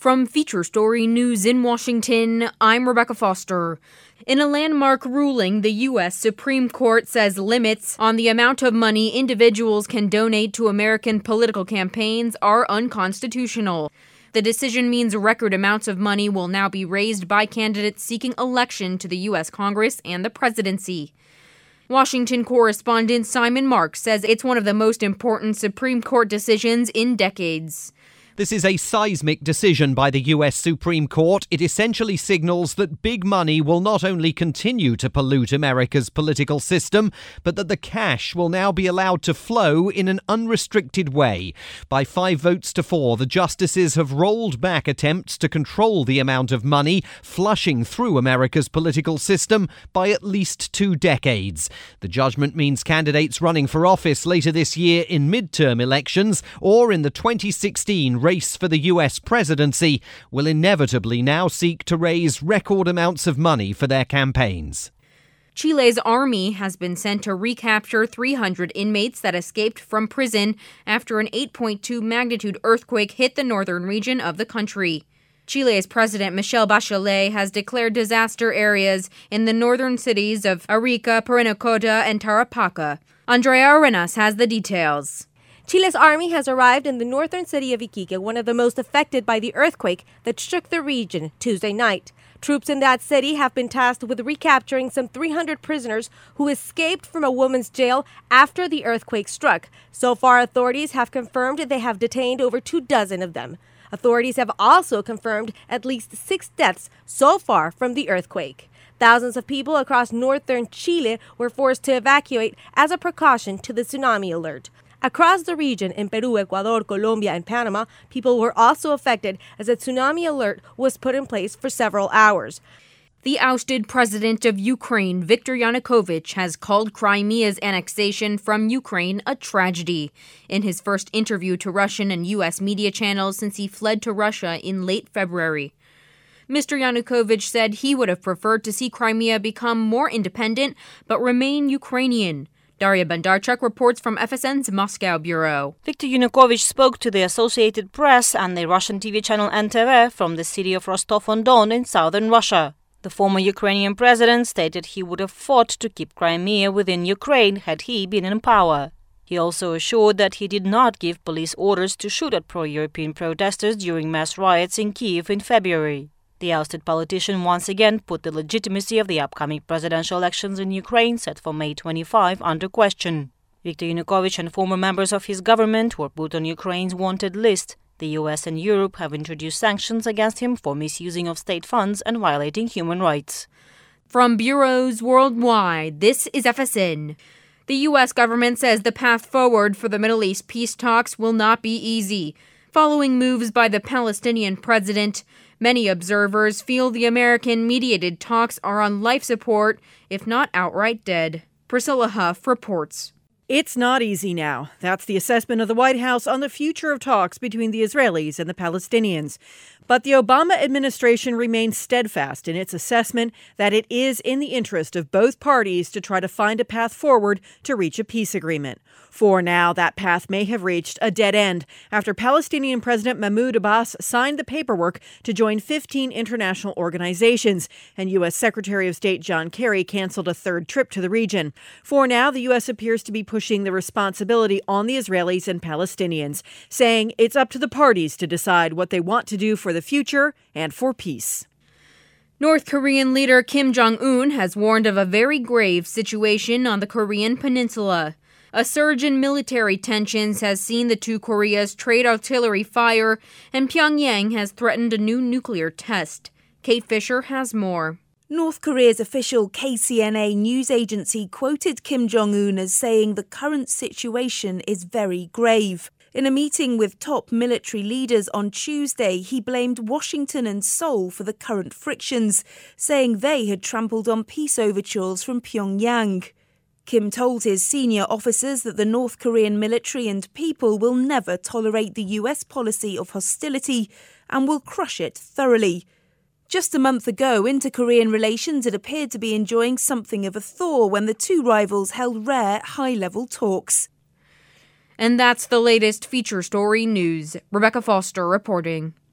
From Feature Story News in Washington, I'm Rebecca Foster. In a landmark ruling, the U.S. Supreme Court says limits on the amount of money individuals can donate to American political campaigns are unconstitutional. The decision means record amounts of money will now be raised by candidates seeking election to the U.S. Congress and the presidency. Washington correspondent Simon Marks says it's one of the most important Supreme Court decisions in decades. This is a seismic decision by the US Supreme Court. It essentially signals that big money will not only continue to pollute America's political system, but that the cash will now be allowed to flow in an unrestricted way. By 5 votes to 4, the justices have rolled back attempts to control the amount of money flushing through America's political system by at least 2 decades. The judgment means candidates running for office later this year in midterm elections or in the 2016 race for the US presidency will inevitably now seek to raise record amounts of money for their campaigns. Chile's army has been sent to recapture 300 inmates that escaped from prison after an 8.2 magnitude earthquake hit the northern region of the country. Chile's President Michelle Bachelet has declared disaster areas in the northern cities of Arica, Parinacota, and Tarapacá. Andrea Arenas has the details. Chile's army has arrived in the northern city of Iquique, one of the most affected by the earthquake that shook the region Tuesday night. Troops in that city have been tasked with recapturing some 300 prisoners who escaped from a women's jail after the earthquake struck. So far, authorities have confirmed they have detained over 24 of them. Authorities have also confirmed at least 6 deaths so far from the earthquake. Thousands of people across northern Chile were forced to evacuate as a precaution to the tsunami alert. Across the region in Peru, Ecuador, Colombia, and Panama, people were also affected as a tsunami alert was put in place for several hours. The ousted president of Ukraine, Viktor Yanukovych, has called Crimea's annexation from Ukraine a tragedy. In his first interview to Russian and U.S. media channels since he fled to Russia in late February, Mr. Yanukovych said he would have preferred to see Crimea become more independent but remain Ukrainian. Daria Bondarchuk reports from FSN's Moscow bureau. Viktor Yanukovych spoke to the Associated Press and the Russian TV channel NTV from the city of Rostov-on-Don in southern Russia. The former Ukrainian president stated he would have fought to keep Crimea within Ukraine had he been in power. He also assured that he did not give police orders to shoot at pro-European protesters during mass riots in Kyiv in February. The ousted politician once again put the legitimacy of the upcoming presidential elections in Ukraine, set for May 25, under question. Viktor Yanukovych and former members of his government were put on Ukraine's wanted list. The US and Europe have introduced sanctions against him for misusing of state funds and violating human rights. From bureaus worldwide, this is FSN. The U.S. government says the path forward for the Middle East peace talks will not be easy. Following moves by the Palestinian president, many observers feel the American-mediated talks are on life support, if not outright dead. Priscilla Huff reports. It's not easy now. That's the assessment of the White House on the future of talks between the Israelis and the Palestinians. But the Obama administration remains steadfast in its assessment that it is in the interest of both parties to try to find a path forward to reach a peace agreement. For now, that path may have reached a dead end after Palestinian President Mahmoud Abbas signed the paperwork to join 15 international organizations, and U.S. Secretary of State John Kerry canceled a 3rd trip to the region. For now, the U.S. appears to be pushing the responsibility on the Israelis and Palestinians, saying it's up to the parties to decide what they want to do for the future and for peace. North Korean leader Kim Jong-un has warned of a very grave situation on the Korean peninsula. A surge in military tensions has seen the two Koreas trade artillery fire, and Pyongyang has threatened a new nuclear test. Kate Fisher has more. North Korea's official KCNA news agency quoted Kim Jong-un as saying the current situation is very grave. In a meeting with top military leaders on Tuesday, he blamed Washington and Seoul for the current frictions, saying they had trampled on peace overtures from Pyongyang. Kim told his senior officers that the North Korean military and people will never tolerate the US policy of hostility and will crush it thoroughly. Just a month ago, inter-Korean relations had appeared to be enjoying something of a thaw when the two rivals held rare high-level talks. And that's the latest Feature Story news. Rebecca Foster reporting.